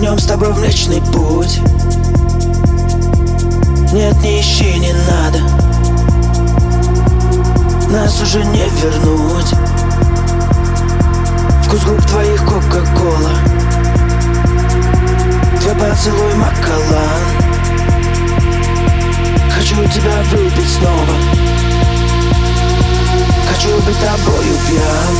Нырнем с тобой в Млечный Путь. Нет, не ищи, не надо, нас уже не вернуть. Вкус губ твоих Кока-Кола, твой поцелуй Макалан. Хочу тебя выпить снова, хочу быть тобою пьян.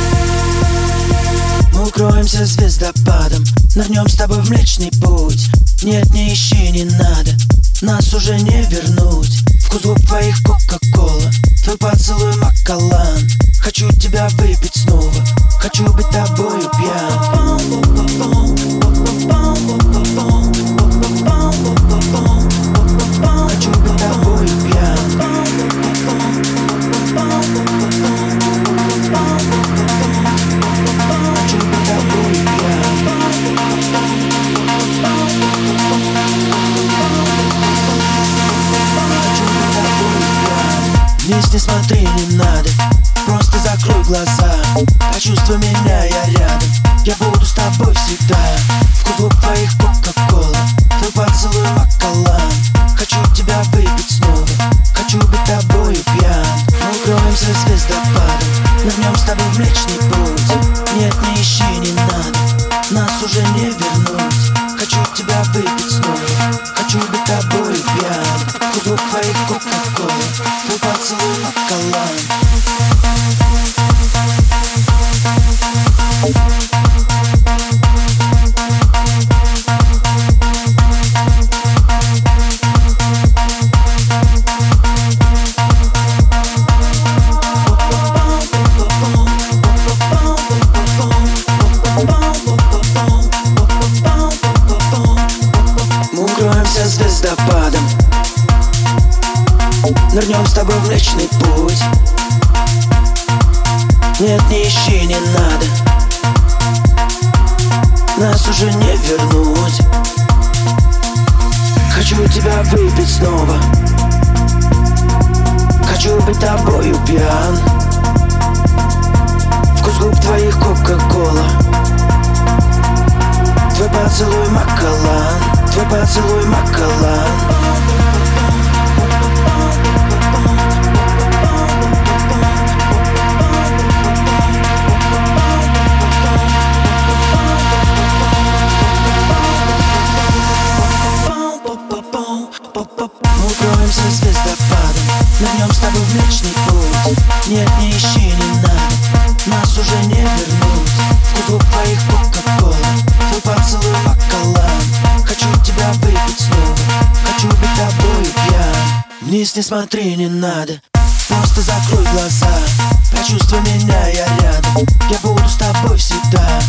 Мы укроемся звездопадом, нырнем с тобой в Млечный Путь. Нет, не ищи, не надо, нас уже не вернуть. Вкус губ твоих Кока-Кола, твой поцелуй Макалан. Хочу тебя выпить снова, хочу быть тобою пьян. Хочу быть тобою пьян. Хочу быть тобою пьян. Вниз не смотри, не надо, просто закрой глаза. Почувствуй меня, я рядом, я буду с тобой всегда. Вкус губ твоих Кока-Кола, твой поцелуй Макалан. Хочу тебя выпить снова, хочу быть тобою пьян. Мы укроемся звездопадом, нырнем с тобой в Млечный Путь. Нет, не ищи, не надо, нас уже не вернуть. Хочу тебя выпить снова, хочу быть тобою пьян. Вкус губ твоих Кока-Кола, твой поцелуй Макалан. Мы укроемся звездопадом, нырнем с тобой в Млечный Путь. Нет, не ищи, не надо, нас уже не вернуть. Хочу тебя выпить снова, хочу быть тобою пьян. Вкус губ твоих Кока-Кола, твой поцелуй Макалан. Твой поцелуй Макалан. Мы укроемся звездопадом, нырнем с тобой в Млечный Путь. Нет, не ищи, не надо, нас уже не вернуть. Вкус губ твоих Кока-Кола, твой поцелуй Макалан. Хочу тебя выпить снова, хочу быть тобою пьян. Вниз не смотри, не надо, просто закрой глаза. Почувствуй меня, я рядом, я буду с тобой всегда.